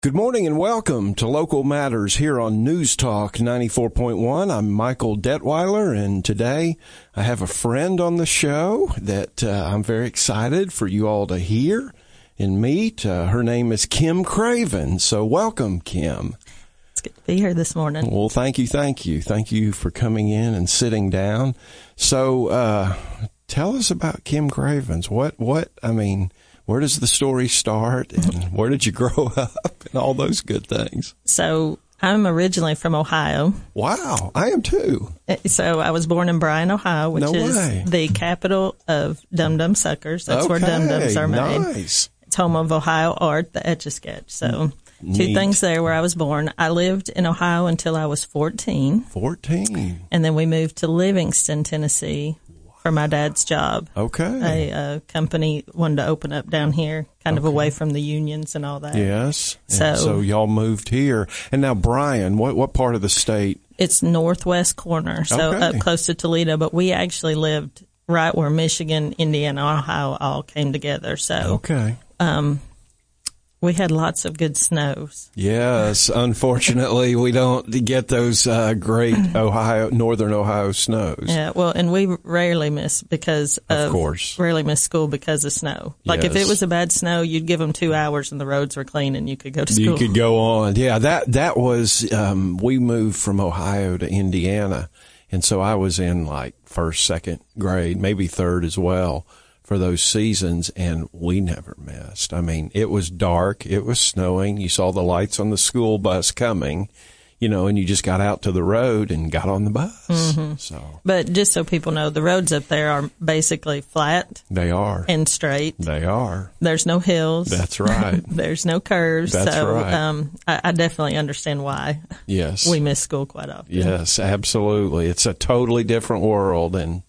Good morning and welcome to Local Matters here on News Talk 94.1. I'm Michael Detweiler, and today I have a friend on the show that I'm very excited for you all to hear and meet. Her name is Kim Craven. So welcome, Kim. It's good to be here this morning. Well, thank you. Thank you for coming in and sitting down. So tell us about Kim Craven's. Where does the story start, and where did you grow up, and all those good things? So I'm originally from Ohio. Wow, I am too. So I was born in Bryan, Ohio, which is the capital of Dum Dum Suckers. That's where Dum Dums are made. Nice. It's home of Ohio art, the Etch-a-Sketch. So Neat. Two things there where I was born. I lived in Ohio until I was 14. 14. And then we moved to Livingston, Tennessee for my dad's job. Okay. A company wanted to open up down here, kind of away from the unions and all that. Yes. So y'all moved here. And now, Bryan, what part of the state? It's northwest corner, so up close to Toledo. But we actually lived right where Michigan, Indiana, Ohio all came together. So we had lots of good snows. Yes. Unfortunately, we don't get those great northern Ohio snows. Yeah. Well, and we rarely miss rarely miss school because of snow. Like if it was a bad snow, you'd give them 2 hours and the roads were clean and you could go to school. You could go on. Yeah. That was, we moved from Ohio to Indiana. And so I was in like first, second grade, maybe third as well, for those seasons, and we never missed. I mean, it was dark, it was snowing, you saw the lights on the school bus coming, and you just got out to the road and got on the bus. Mm-hmm. But just so people know, the roads up there are basically flat. They are. And straight. They are. There's no hills. That's right. There's no curves. That's right. I definitely understand why we miss school quite often. Yes, absolutely. It's a totally different world. And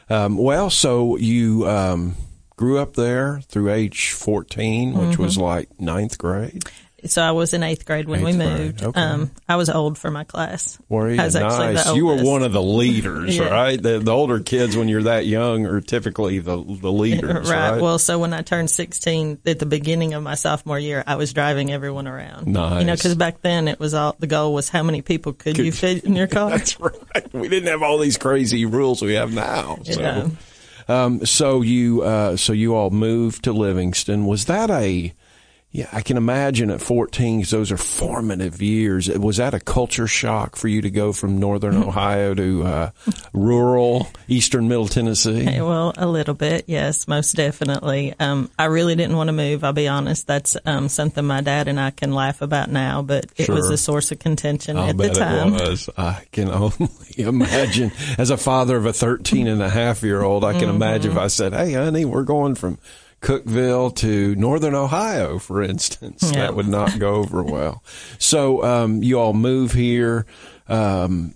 so you grew up there through age 14, which was like ninth grade? So I was in eighth grade when we moved. Okay. I was old for my class. Were you? I was actually the You were oldest. one of the leaders, right? The older kids, when you're that young, are typically the leaders, right? Well, so when I turned 16, at the beginning of my sophomore year, I was driving everyone around. Nice. Because back then it was the goal was how many people could you fit in your car? That's right. We didn't have all these crazy rules we have now. So, so you all moved to Livingston. Was that I can imagine at 14, because those are formative years. Was that a culture shock for you to go from northern Ohio to rural eastern Middle Tennessee? Well, a little bit, yes, most definitely. I really didn't want to move, I'll be honest. That's something my dad and I can laugh about now, but it was a source of contention at the time. It was. I can only imagine. As a father of a 13-and-a-half-year-old, I can imagine if I said, hey, honey, we're going from Cookeville to northern Ohio, for instance. Yeah. That would not go over well. So you all move here. Was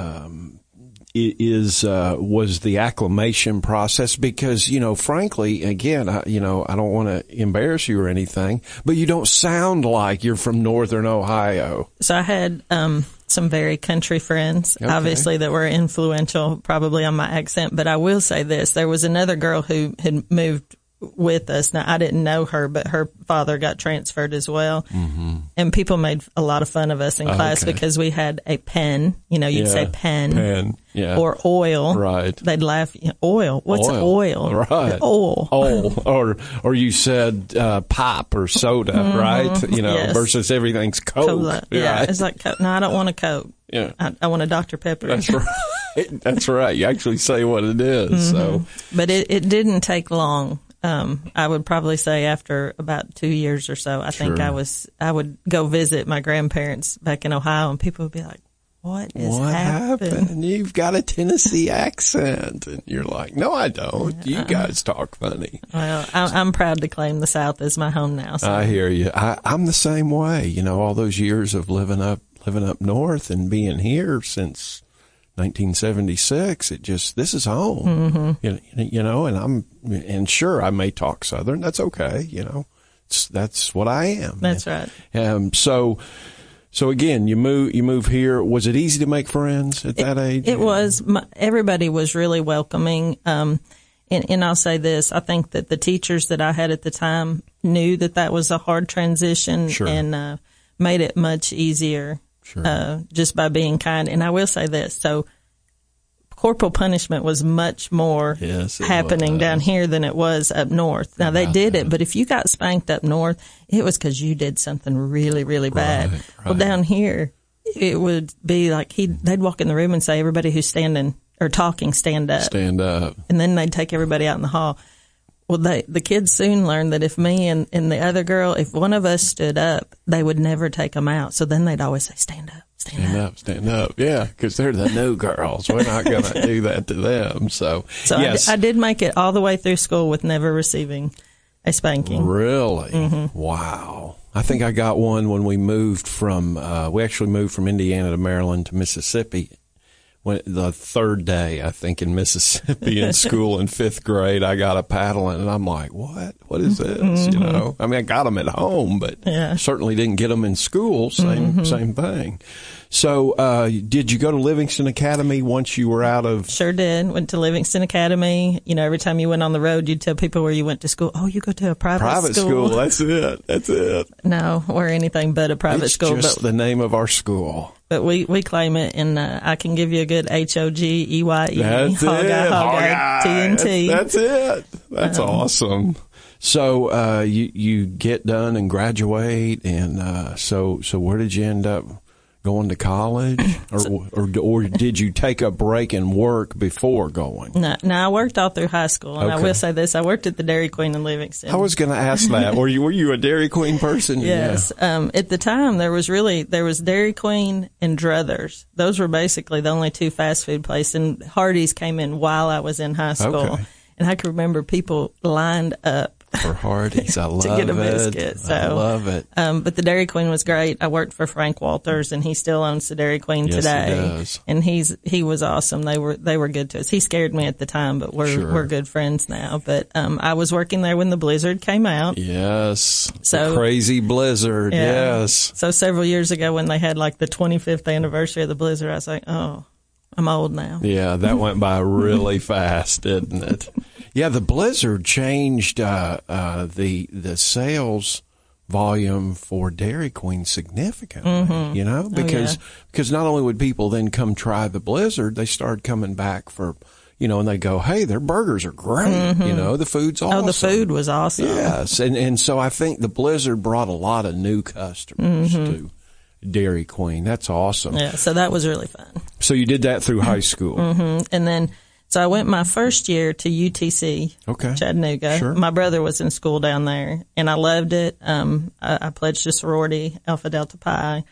the acclimation process? Because, frankly, again, I don't want to embarrass you or anything, but you don't sound like you're from northern Ohio. So I had some very country friends, obviously, that were influential probably on my accent. But I will say this. There was another girl who had moved with us. Now, I didn't know her, but her father got transferred as well. Mm-hmm. And people made a lot of fun of us in class because we had a pen. You'd say pen. Or oil. Right. They'd laugh. Oil. What's oil? Right. Oil. Or you said pop or soda, right? Versus everything's Coke. Cola. Yeah. Right? It's like, no, I don't want a Coke. Yeah. I want a Dr. Pepper. That's right. That's right. You actually say what it is. Mm-hmm. So, but it didn't take long. I would probably say after about 2 years or so, I think I would go visit my grandparents back in Ohio, and people would be like, what happened? You've got a Tennessee accent. And you're like, no, I don't. You guys talk funny. Well, I'm proud to claim the South as my home now. So. I hear you. I'm the same way. All those years of living up north and being here since 1976, this is home. Mm-hmm. And sure, I may talk Southern. That's okay. That's what I am. That's right. So again, you move here. Was it easy to make friends at that age? It was. Everybody was really welcoming. And I'll say this, I think that the teachers that I had at the time knew that was a hard transition. Sure. And, made it much easier. Sure. Just by being kind. And I will say this. So corporal punishment was much more happening down here than it was up north. Now they did it, but if you got spanked up north, it was because you did something really, really bad. Right. Well, down here, it would be like they'd walk in the room and say, everybody who's standing or talking, stand up. Stand up. And then they'd take everybody out in the hall. Well, the kids soon learned that if me and the other girl, if one of us stood up, they would never take them out. So then they'd always say, stand up. Stand up. Yeah, because they're the new girls. We're not going to do that to them. So yes. I did make it all the way through school with never receiving a spanking. Really? Mm-hmm. Wow. I think I got one when we moved we actually moved from Indiana to Maryland to Mississippi. The third day, I think, in Mississippi in school in 5th grade, I got a paddling, and I'm like, what? What is this? Mm-hmm. You know, I mean, I got them at home, but certainly didn't get them in school. Same thing. So, did you go to Livingston Academy once you were out of? Sure did. Went to Livingston Academy. You know, every time you went on the road, you'd tell people where you went to school. Oh, you go to a private school. That's it. No, we're anything but a private school. It's just the name of our school. But we claim it, and I can give you a good HOGEYE. That's Hogeye, TNT. That's it. That's awesome. So you get done and graduate, and so where did you end up going to college, or did you take a break and work before going? No, I worked all through high school, and I will say this: I worked at the Dairy Queen in Livingston. I was going to ask that. Were you a Dairy Queen person? Yes. Yeah. At the time, there was Dairy Queen and Druthers. Those were basically the only two fast food places, and Hardee's came in while I was in high school. Okay. And I can remember people lined up for Hardee's. I love to get a biscuit. So, I love it. But the Dairy Queen was great. I worked for Frank Walters, and he still owns the Dairy Queen today. He does. And he was awesome. They were good to us. He scared me at the time, but we're good friends now. But I was working there when the blizzard came out. Yes. So the crazy blizzard. Yeah. Yes. So several years ago, when they had like the 25th anniversary of the blizzard, I was like, oh, I'm old now. Yeah, that went by really fast, didn't it? Yeah, the blizzard changed the sales volume for Dairy Queen significantly, you know, because not only would people then come try the blizzard, they started coming back for, you know, and they go, hey, their burgers are great. You know, the food's awesome. Oh, the food was awesome. Yes. And so I think the blizzard brought a lot of new customers to Dairy Queen. That's awesome. Yeah, so that was really fun. So you did that through high school. And then, so I went my first year to UTC, Chattanooga. Sure. My brother was in school down there, and I loved it. I pledged a sorority, Alpha Delta Pi.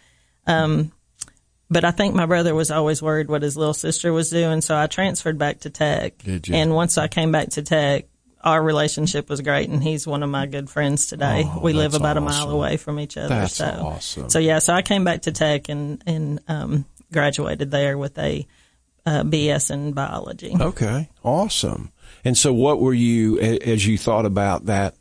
But I think my brother was always worried what his little sister was doing, so I transferred back to Tech. Did you? And once I came back to Tech, our relationship was great, and he's one of my good friends today. We live about a mile away from each other. That's awesome. So yeah, so I came back to Tech and graduated there with a BS in biology. Okay, awesome. And so what were you, as you thought about that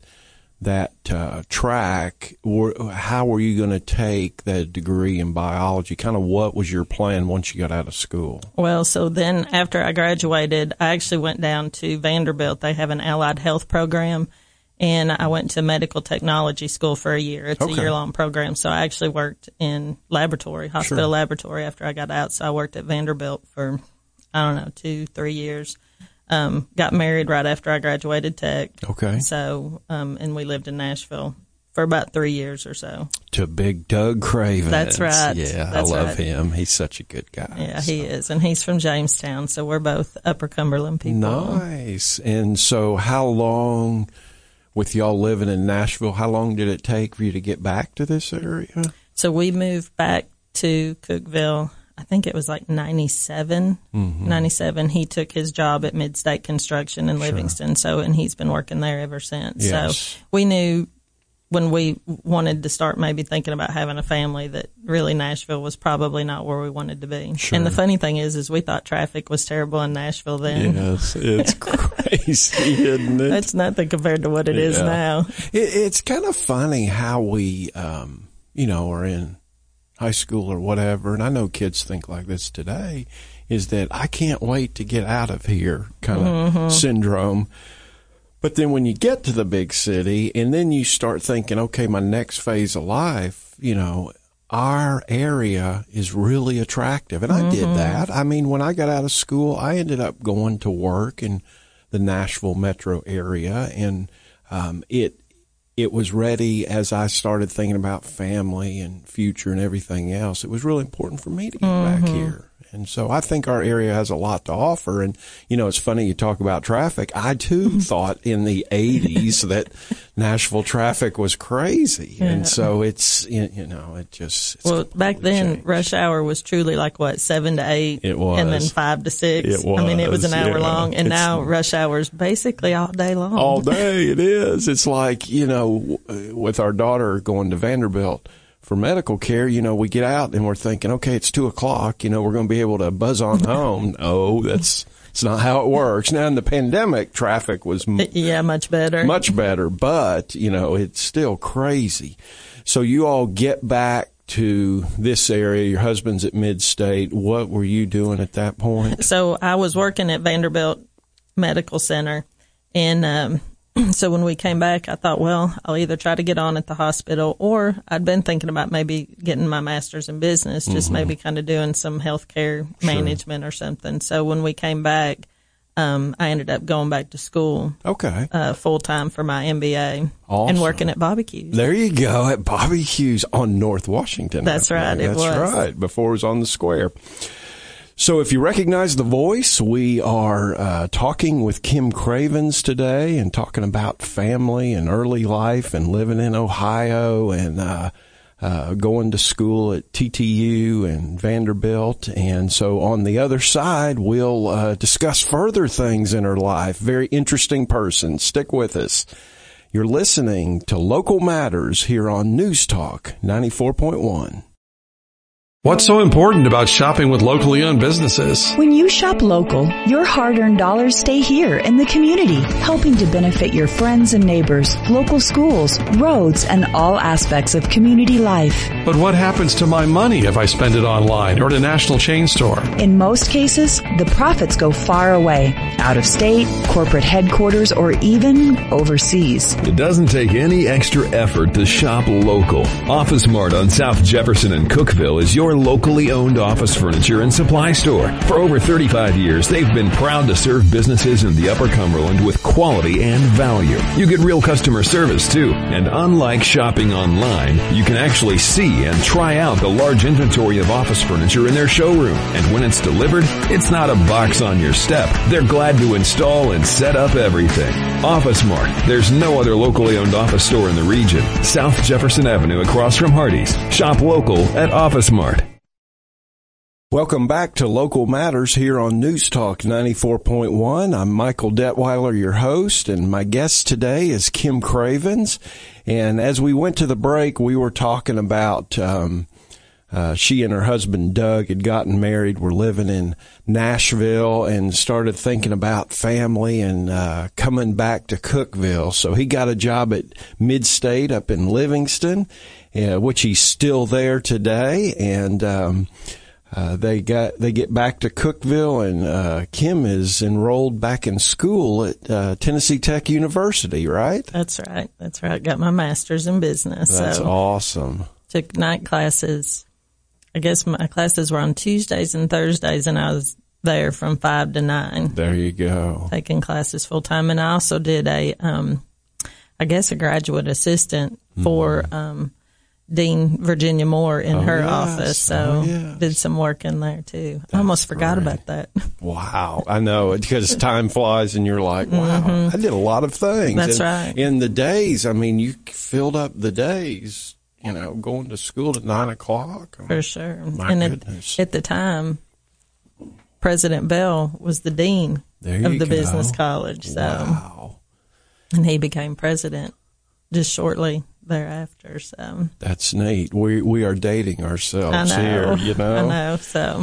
track, how were you going to take that degree in biology? Kind of what was your plan once you got out of school? Well, so then after I graduated, I actually went down to Vanderbilt. They have an allied health program, and I went to medical technology school for a year. It's a year-long program. So I actually worked in hospital laboratory after I got out. So I worked at Vanderbilt for, 2-3 years. Got married right after I graduated Tech. Okay. So, and we lived in Nashville for about 3 years or so. To Big Doug Craven. That's right. Yeah, I love him. He's such a good guy. Yeah, he is. And he's from Jamestown, so we're both Upper Cumberland people. Nice. And so how long, with y'all living in Nashville, how long did it take for you to get back to this area? So we moved back to Cookeville, I think it was like 97. 97. He took his job at Midstate Construction in Livingston. So, and he's been working there ever since. Yes. So we knew when we wanted to start maybe thinking about having a family that really Nashville was probably not where we wanted to be. Sure. And the funny thing is we thought traffic was terrible in Nashville then. Yes, it's crazy, isn't it? That's nothing compared to what it is now. It's kind of funny how we, are in high school or whatever, and I know kids think like this today, is that I can't wait to get out of here kind of syndrome. But then when you get to the big city and then you start thinking, okay, my next phase of life, our area is really attractive. And I did that. I mean, when I got out of school, I ended up going to work in the Nashville metro area, and it was ready as I started thinking about family and future and everything else. It was really important for me to get back here. And so I think our area has a lot to offer. And, you know, it's funny you talk about traffic. I, too, thought in the 80s that Nashville traffic was crazy. Yeah. And so it's, you know, it's well, back then, changed. Rush hour was truly like, 7 to 8? It was. And then 5 to 6. It was. I mean, it was an hour long. And now rush hour is basically all day long. All day, it is. It's like, you know, with our daughter going to Vanderbilt for medical care, you know, we get out and we're thinking, okay, it's 2:00, you know, we're going to be able to buzz on home. No, it's not how it works. Now in the pandemic, traffic was much better. Much better, but, you know, it's still crazy. So you all get back to this area. Your husband's at Mid-State. What were you doing at that point? So I was working at Vanderbilt Medical Center, and so when we came back, I thought, well, I'll either try to get on at the hospital, or I'd been thinking about maybe getting my master's in business, just maybe kind of doing some healthcare management or something. So when we came back, I ended up going back to school. Okay. Full time for my MBA. Awesome. And working at Bobby Q's. There you go, at Bobby Q's on North Washington. That's right. That's right. Before it was on the square. So if you recognize the voice, we are talking with Kim Cravens today and talking about family and early life and living in Ohio and going to school at TTU and Vanderbilt. And so on the other side, we'll discuss further things in her life. Very interesting person. Stick with us. You're listening to Local Matters here on News Talk 94.1. What's so important about shopping with locally owned businesses? When you shop local, your hard-earned dollars stay here in the community, helping to benefit your friends and neighbors, local schools, roads, and all aspects of community life. But what happens to my money if I spend it online or at a national chain store? In most cases, the profits go far away, out of state, corporate headquarters, or even overseas. It doesn't take any extra effort to shop local. Office Mart on South Jefferson and Cookeville is your locally owned office furniture and supply store. For over 35 years, they've been proud to serve businesses in the Upper Cumberland with quality and value. You get real customer service too. And unlike shopping online, you can actually see and try out the large inventory of office furniture in their showroom. And when it's delivered, it's not a box on your step. They're glad to install and set up everything. Office Mart. There's no other locally owned office store in the region. South Jefferson Avenue across from Hardee's. Shop local at Office Mart. Welcome back to Local Matters here on News Talk 94.1. I'm Michael Detweiler, your host, and my guest today is Kim Cravens. And as we went to the break, we were talking about she and her husband Doug had gotten married, were living in Nashville, and started thinking about family and coming back to Cookeville. So he got a job at Mid-State up in Livingston, which he's still there today, and they get back to Cookeville, and Kim is enrolled back in school at Tennessee Tech University, right? That's right. That's right. Got my master's in business. That's awesome. Took night classes. I guess my classes were on Tuesdays and Thursdays, and I was there from 5 to 9. There you go. Taking classes full time, and I also did a graduate assistant for Dean Virginia Moore in her office, so did some work in there too. I almost forgot about that. Wow, I know, because time flies and you're like, wow, I did a lot of things. That's right. In the days, I mean, you filled up the days, you know, going to school at 9 o'clock. For sure. My goodness. At the time, President Bell was the dean of the business college. So, wow. And he became president just shortly thereafter. So that's neat. We are dating ourselves here, you know. I know.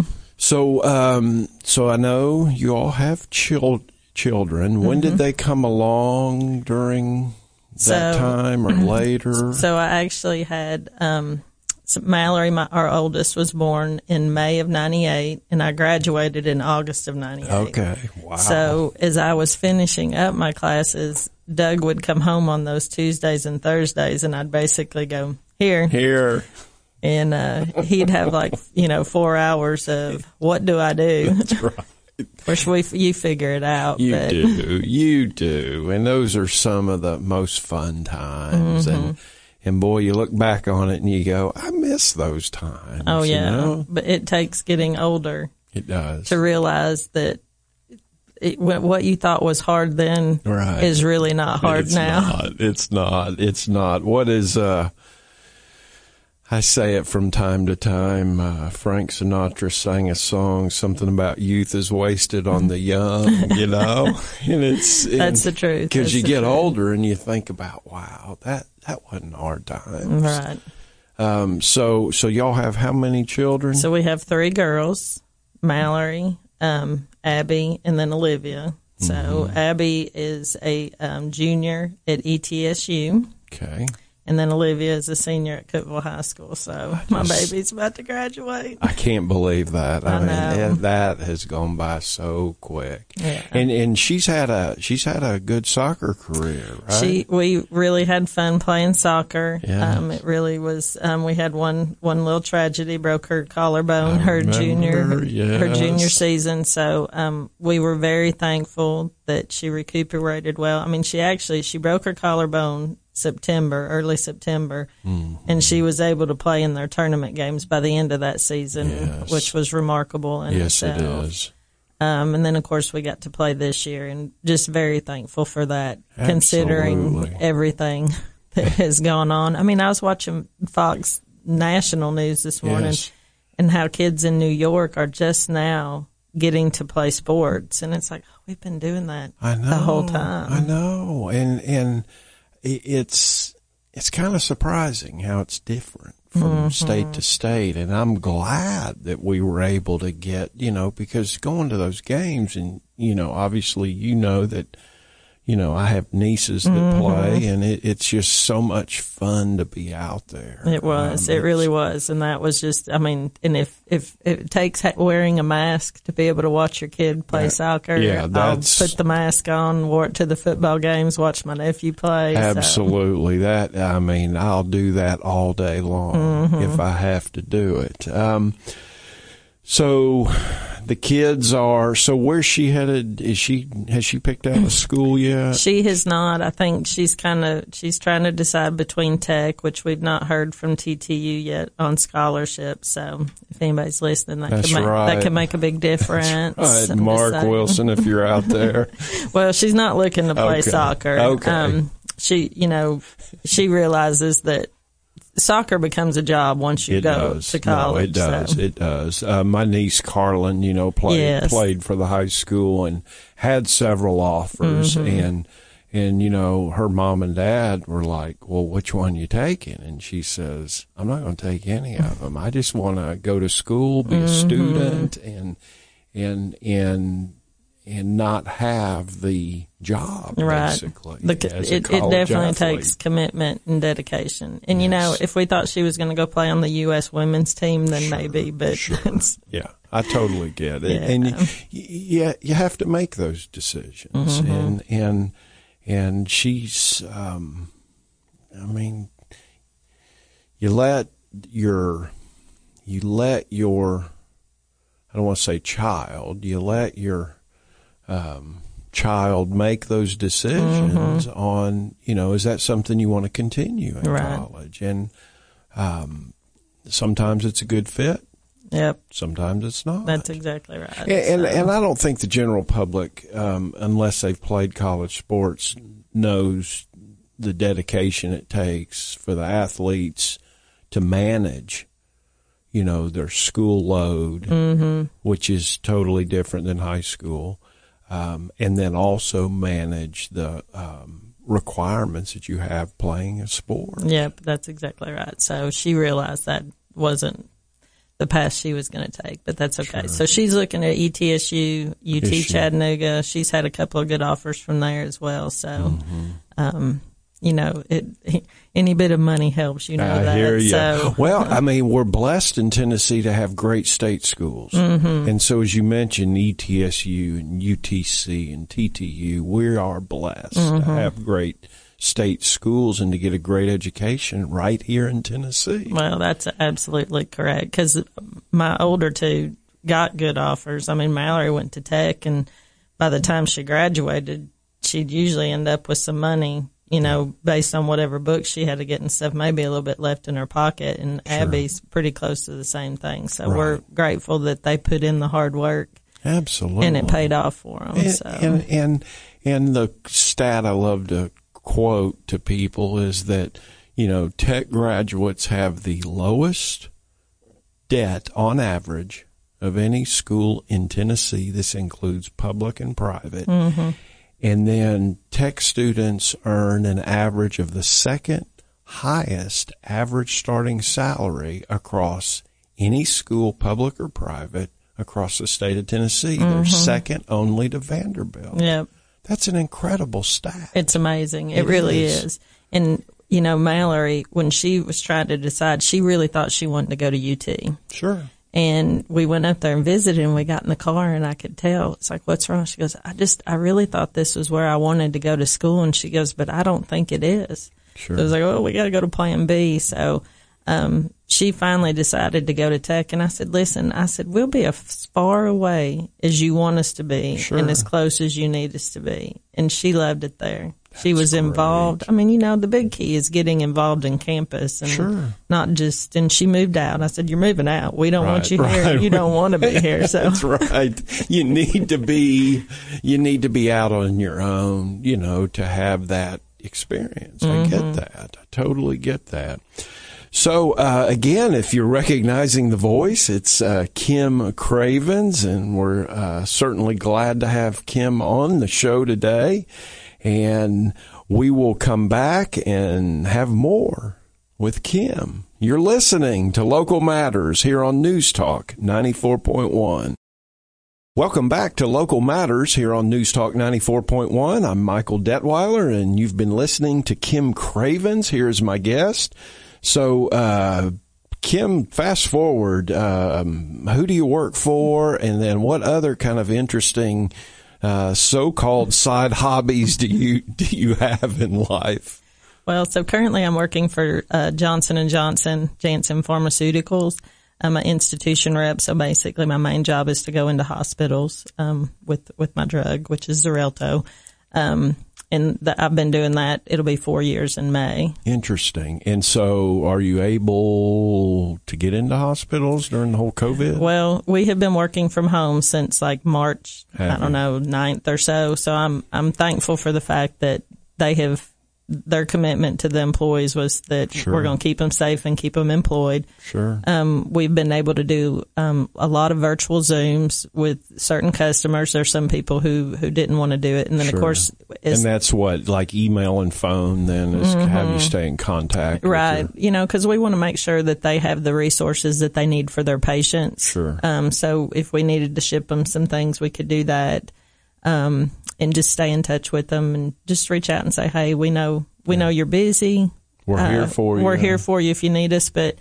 So I know you all have children. When did they come along? During that time or later? So I actually had Mallory, our oldest, was born in May of 98, and I graduated in August of 98. Okay, wow. So as I was finishing up my classes, Doug would come home on those Tuesdays and Thursdays, and I'd basically go, here. And he'd have 4 hours of what do I do? That's right. Of course, you figure it out. You do. And those are some of the most fun times. And boy, you look back on it and you go, I miss those times. Oh, yeah. You know? But it takes getting older. It does. To realize that what you thought was hard then is really not hard now. It's not. What is, I say it from time to time. Frank Sinatra sang a song, something about youth is wasted on the young, and that's the truth. Because you get older and you think about, wow, that wasn't hard times. Right. So y'all have how many children? So we have 3 girls, Mallory, Abby, and then Olivia. So Abby is a junior at ETSU. Okay. And then Olivia is a senior at Cookeville High School, so my baby's about to graduate. I can't believe that. I know. That has gone by so quick. Yeah. And she's had a good soccer career, right? We really had fun playing soccer. Yeah. It really was. We had one little tragedy, broke her collarbone her junior season. So we were very thankful that she recuperated well. I mean, she broke her collarbone early September, and she was able to play in their tournament games by the end of that season, which was remarkable in itself. It is. And then, of course, we got to play this year, and just very thankful for that, considering everything that has gone on. I mean, I was watching Fox National News this morning, and how kids in New York are just now getting to play sports, and it's like, we've been doing that the whole time. I know, and it's kind of surprising how it's different from state to state, and I'm glad that we were able to get, because going to those games, and obviously that I have nieces that play, and it's just so much fun to be out there. It was. It really was. And that was just, and if it takes wearing a mask to be able to watch your kid play soccer, I'll put the mask on, wore it to the football games, watch my nephew play. Absolutely. So. I'll do that all day long if I have to do it. So the kids so where's she headed? Has she picked out a school yet? She has not. I think she's trying to decide between Tech, which we've not heard from TTU yet on scholarship. So if anybody's listening, that could make a big difference. That's right. Mark Wilson, if you're out there. Well, she's not looking to play soccer. Okay. She realizes that soccer becomes a job once you go to college. No, it does. So. It does. My niece Carlin, played for the high school and had several offers, and her mom and dad were like, "Well, which one you taking?" And she says, "I'm not going to take any of them. I just want to go to school, be a student, and not have the job, basically." It definitely takes commitment and dedication. And, if we thought she was going to go play on the U.S. women's team, then maybe. But yeah, I totally get it. And you have to make those decisions. And she's, you let your, I don't want to say child, you let your child make those decisions on, is that something you want to continue in college? And sometimes it's a good fit. Yep. Sometimes it's not. That's exactly right. And I don't think the general public, unless they've played college sports, knows the dedication it takes for the athletes to manage their school load, which is totally different than high school. And then also manage the requirements that you have playing a sport. Yep, that's exactly right. So she realized that wasn't the path she was going to take, but that's okay. Sure. So she's looking at ETSU, UT Chattanooga. She's had a couple of good offers from there as well. So, any bit of money helps, I hear you. So, well, we're blessed in Tennessee to have great state schools. And so, as you mentioned, ETSU and UTC and TTU, we are blessed to have great state schools and to get a great education right here in Tennessee. Well, that's absolutely correct, because my older two got good offers. I mean, Mallory went to Tech, and by the time she graduated, she'd usually end up with some money, you know, based on whatever books she had to get and stuff, maybe a little bit left in her pocket. And sure. Abby's pretty close to the same thing. So we're grateful that they put in the hard work. Absolutely. And it paid off for them. And the stat I love to quote to people is that, you know, Tech graduates have the lowest debt on average of any school in Tennessee. This includes public and private. Mm-hmm. And then Tech students earn an average of the second highest average starting salary across any school, public or private, across the state of Tennessee. Mm-hmm. They're second only to Vanderbilt. Yep. That's an incredible stat. It's amazing. It really is. And, you know, Mallory, when she was trying to decide, she really thought she wanted to go to UT. Sure. And we went up there and visited, and we got in the car, and I could tell. It's like, what's wrong? She goes, I really thought this was where I wanted to go to school. And she goes, but I don't think it is. Sure. So I was like, oh, we got to go to Plan B. So she finally decided to go to Tech. And I said, listen, we'll be as far away as you want us to be, sure, and as close as you need us to be. And she loved it there. She was involved. I mean, you know, the big key is getting involved in campus and sure, not just, and she moved out. I said, you're moving out. We don't want you here. You don't want to be here. So that's right. You need to be out on your own, you know, to have that experience. Mm-hmm. I get that. I totally get that. So, again, if you're recognizing the voice, it's Kim Cravens, and we're certainly glad to have Kim on the show today. And we will come back and have more with Kim. You're listening to Local Matters here on News Talk 94.1. Welcome back to Local Matters here on News Talk 94.1. I'm Michael Detweiler, and you've been listening to Kim Cravens. Here's my guest. So, Kim, fast forward, who do you work for, and then what other kind of interesting so-called side hobbies do you have in life? Well, so currently I'm working for Johnson & Johnson, Janssen Pharmaceuticals. I'm an institution rep, so basically my main job is to go into hospitals with my drug, which is Xarelto. And I've been doing that. It'll be 4 years in May. Interesting. And so are you able to get into hospitals during the whole COVID? Well, we have been working from home since like March, 9th or so. So I'm thankful for the fact that their commitment to the employees was that sure, we're going to keep them safe and keep them employed. Sure. We've been able to do a lot of virtual Zooms with certain customers. There's some people who didn't want to do it. And then, sure, of course... and that's what, like email and phone then is mm-hmm, how you stay in contact. Right. You know, because we want to make sure that they have the resources that they need for their patients. Sure. So if we needed to ship them some things, we could do that. And just stay in touch with them and just reach out and say, hey, we know you're busy. We're here for you. We're here for you if you need us. But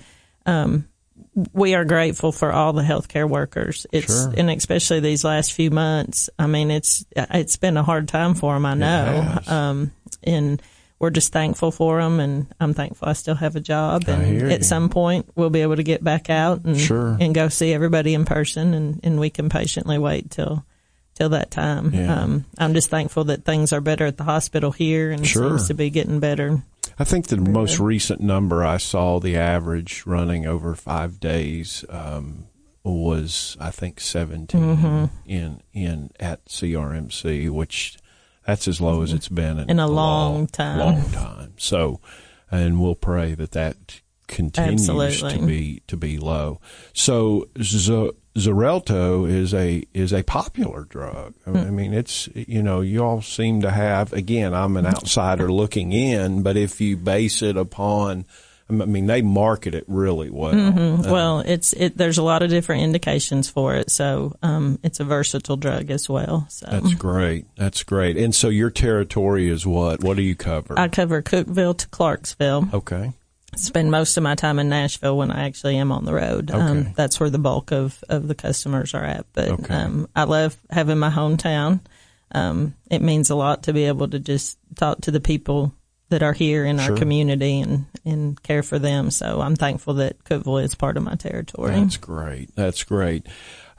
we are grateful for all the healthcare workers. Sure. And especially these last few months. I mean, it's been a hard time for them, I know. And we're just thankful for them. And I'm thankful I still have a job. And at some point, we'll be able to get back out and sure, and go see everybody in person. And we can patiently wait till that time. Yeah. I'm just thankful that things are better at the hospital here and sure, seems to be getting better. I think the most recent number I saw, the average running over 5 days, was I think 17 mm-hmm, in at CRMC, which that's as low as it's been in a long time. Long time. So, and we'll pray that continues absolutely to be low. So Xarelto is a popular drug. I mean, it's, you know, you all seem to have, again, I'm an outsider looking in, but if you base it upon, I mean, they market it really well. Mm-hmm. Well, there's a lot of different indications for it. So, it's a versatile drug as well. So That's great. That's great. And so your territory is what? What do you cover? I cover Cookeville to Clarksville. Okay. Spend most of my time in Nashville when I actually am on the road. Okay. That's where the bulk of the customers are at. But okay, I love having my hometown. It means a lot to be able to just talk to the people that are here in our community and care for them. So I'm thankful that Cookeville is part of my territory. That's great. That's great.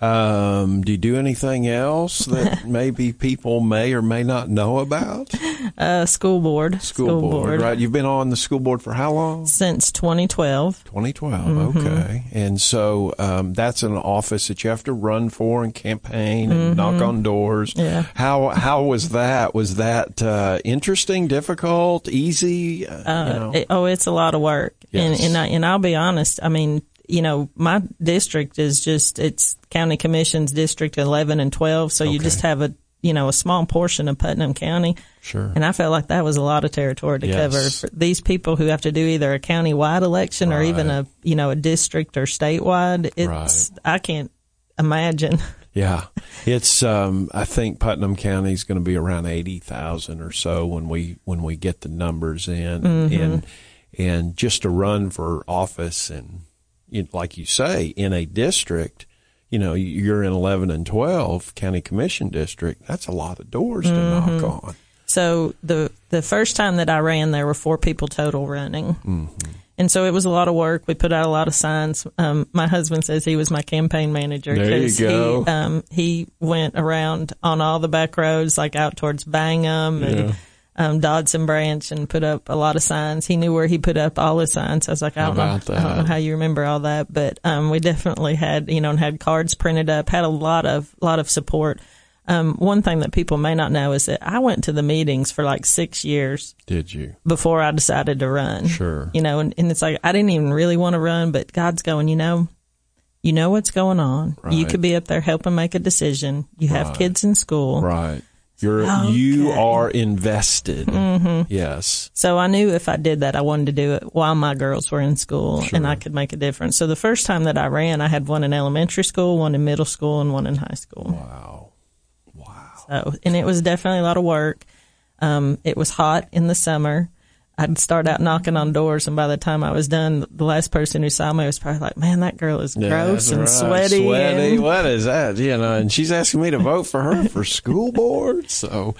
Do you do anything else that maybe people may or may not know about? School board. School board, right. You've been on the school board for how long? Since 2012. 2012, okay. And so that's an office that you have to run for and campaign and knock on doors. Yeah. How was that? Was that interesting, difficult, easy? It's a lot of work. Yes. And I'll be honest, I mean, my district is it's county commissions district 11 and 12. So you just have a small portion of Putnam County. Sure. And I felt like that was a lot of territory to cover for these people who have to do either a county-wide election or even a district or statewide. I can't imagine. Yeah. It's, I think Putnam County is going to be around 80,000 or so when we get the numbers in and just to run for office and, like you say, in a district, you're in 11 and 12 county commission district. That's a lot of doors to knock on. So the first time that I ran, there were 4 people total running. And so it was a lot of work. We put out a lot of signs. My husband says he was my campaign manager. There you go. He went around on all the back roads, like out towards Bangham and Dodson Branch, and put up a lot of signs. He knew where he put up all his signs. I was like, I don't know how you remember all that, but we definitely had, and had cards printed up, had a lot of support. One thing that people may not know is that I went to the meetings for like 6 years. Did you? Before I decided to run. Sure. And it's like, I didn't even really want to run, but God's going, you know what's going on. Right. You could be up there helping make a decision. You have kids in school. Right. You are invested. Yes. So I knew if I did that, I wanted to do it while my girls were in school and I could make a difference. So the first time that I ran, I had one in elementary school, one in middle school, and one in high school. Wow. So, and it was definitely a lot of work. It was hot in the summer. I'd start out knocking on doors, and by the time I was done, the last person who saw me was probably like, man, that girl is gross and sweaty. What is that? And she's asking me to vote for her for school board.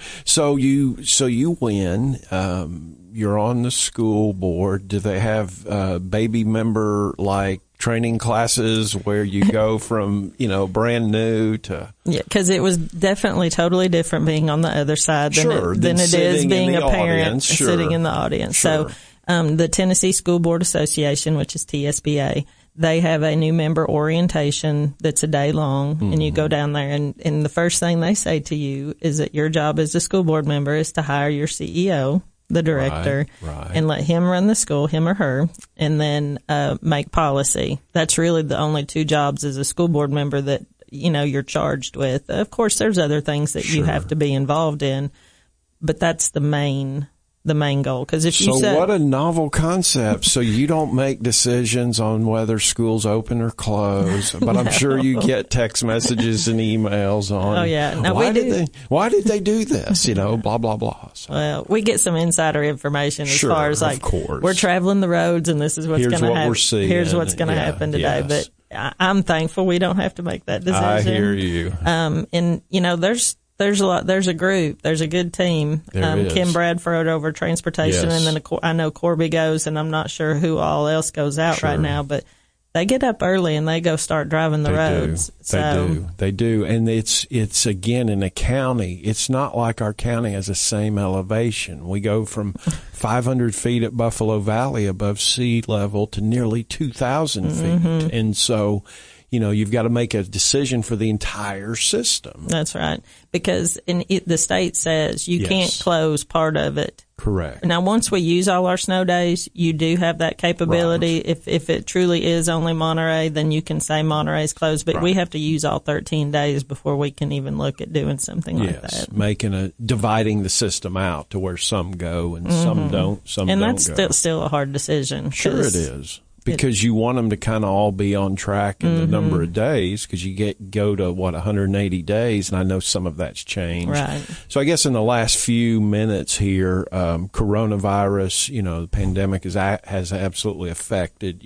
So you win. You're on the school board. Do they have baby member like training classes where you go from, brand new to... Yeah, because it was definitely totally different being on the other side than it is being a parent sitting in the audience. Sure. So the Tennessee School Board Association, which is TSBA, they have a new member orientation that's a day long, and you go down there, and the first thing they say to you is that your job as a school board member is to hire your CEO, the director, and let him run the school, him or her, and then make policy. That's really the only 2 jobs as a school board member that, you're charged with. Of course, there's other things that you have to be involved in, but that's the main goal. Because if you what a novel concept. So you don't make decisions on whether schools open or close, but I'm sure you get text messages and emails on. Oh yeah, no, why did they do this? Blah blah blah. So. Well, we get some insider information as far as like we're traveling the roads and this is what's going to happen. Here's what's going to happen today. Yes. But I'm thankful we don't have to make that decision. I hear you. And there's a lot. There's a group. There's a good team. Kim Bradford over transportation, and then I know Corby goes, and I'm not sure who all else goes out right now, but they get up early and they go start driving the roads. They do, and it's again in a county. It's not like our county has the same elevation. We go from 500 feet at Buffalo Valley above sea level to nearly 2,000 feet, and so. You've got to make a decision for the entire system. That's right. Because the state says you can't close part of it. Correct. Now, once we use all our snow days, you do have that capability. Right. If it truly is only Monterey, then you can say Monterey's closed. But we have to use all 13 days before we can even look at doing something like that. Dividing the system out to where some go and some don't, and that's still a hard decision. Sure it is. Because you want them to kind of all be on track in the number of days, because you go to 180 days, and I know some of that's changed. Right. So I guess in the last few minutes here, coronavirus, the pandemic has absolutely affected,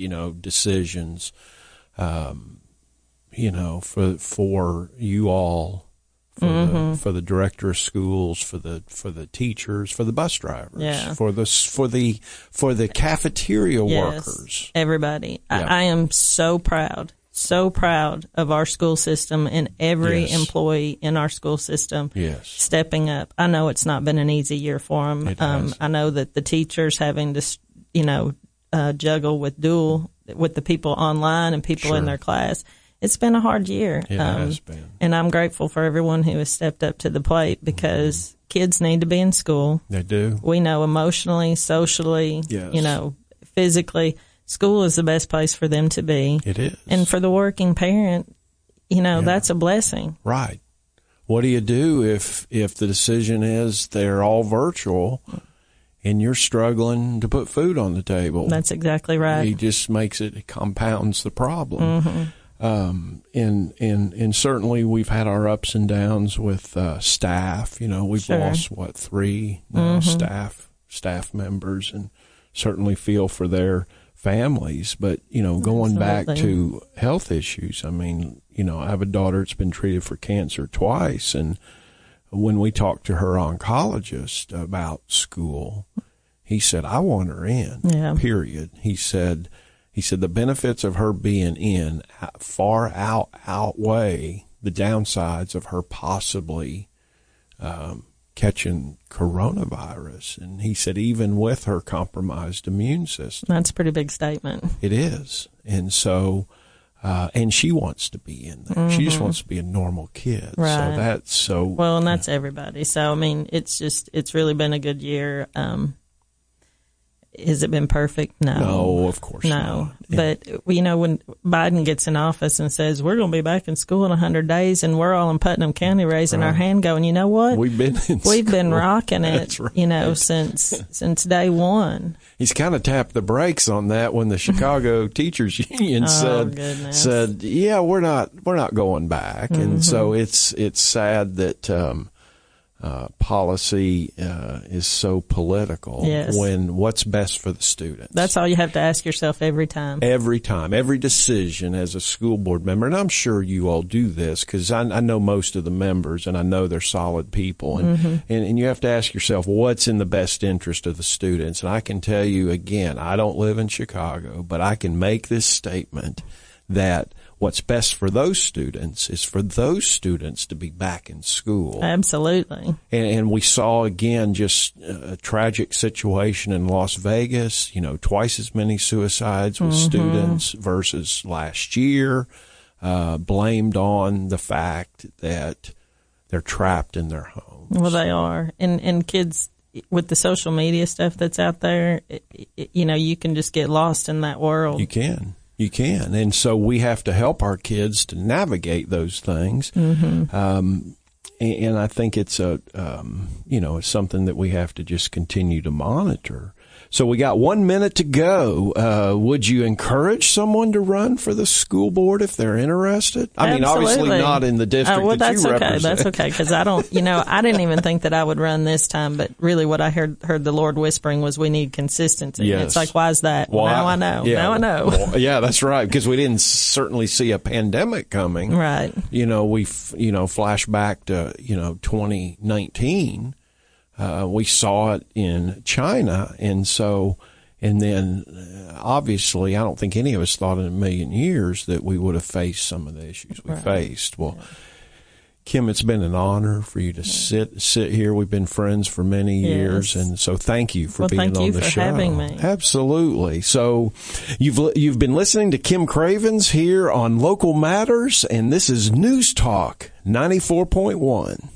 for you all, for the director of schools, for the teachers, for the bus drivers, for the cafeteria workers, everybody. I am so proud of our school system and every employee in our school system stepping up. I know it's not been an easy year for them. I know that the teachers having to, juggle with the people online and people in their class. It's been a hard year. It has been. And I'm grateful for everyone who has stepped up to the plate because kids need to be in school. They do. We know emotionally, socially, physically, school is the best place for them to be. It is. And for the working parent, that's a blessing. Right. What do you do if the decision is they're all virtual and you're struggling to put food on the table? That's exactly right. It just it compounds the problem. And certainly we've had our ups and downs with staff. We've lost 3 staff members, and certainly feel for their families. But going back to health issues, I mean, I have a daughter that's been treated for cancer twice, and when we talked to her oncologist about school, he said, "I want her in." Yeah. Period. He said the benefits of her being in far outweigh the downsides of her possibly catching coronavirus. And he said even with her compromised immune system. That's a pretty big statement. It is. And so, and she wants to be in there. She just wants to be a normal kid. Right. Well, and that's everybody. So, I mean, it's really been a good year. Has it been perfect? No. No, of course not. But, when Biden gets in office and says, we're going to be back in school in 100 days, and we're all in Putnam County raising our hand going, you know what? We've been rocking it, right. Since day one. He's kind of tapped the brakes on that when the Chicago Teachers Union said, yeah, we're not going back. And so it's sad that, policy is so political when what's best for the students. That's all you have to ask yourself every time. Every decision as a school board member, and I'm sure you all do this because I know most of the members and I know they're solid people, and you have to ask yourself what's in the best interest of the students. And I can tell you again, I don't live in Chicago, but I can make this statement that what's best for those students is for those students to be back in school. Absolutely. And we saw, again, just a tragic situation in Las Vegas, twice as many suicides with students versus last year, blamed on the fact that they're trapped in their homes. Well, they are. And kids, with the social media stuff that's out there, you can just get lost in that world. You can. And so we have to help our kids to navigate those things. And I think it's it's something that we have to just continue to monitor. So we got 1 minute to go. Would you encourage someone to run for the school board if they're interested? I mean, obviously not in the district that you represent. That's okay. Because I don't, I didn't even think that I would run this time. But really what I heard the Lord whispering was we need consistency. Yes. And it's like, why is that? Well, now I know. Yeah. Now I know. Well, yeah, that's right. Because we didn't certainly see a pandemic coming. Right. We, flash back to, 2019. We saw it in China. And then obviously, I don't think any of us thought in a million years that we would have faced some of the issues we faced. Well, Kim, it's been an honor for you to sit here. We've been friends for many years, and so thank you for being on the show. Thank you for having me. Absolutely. So you've been listening to Kim Cravens here on Local Matters, and this is News Talk 94.1.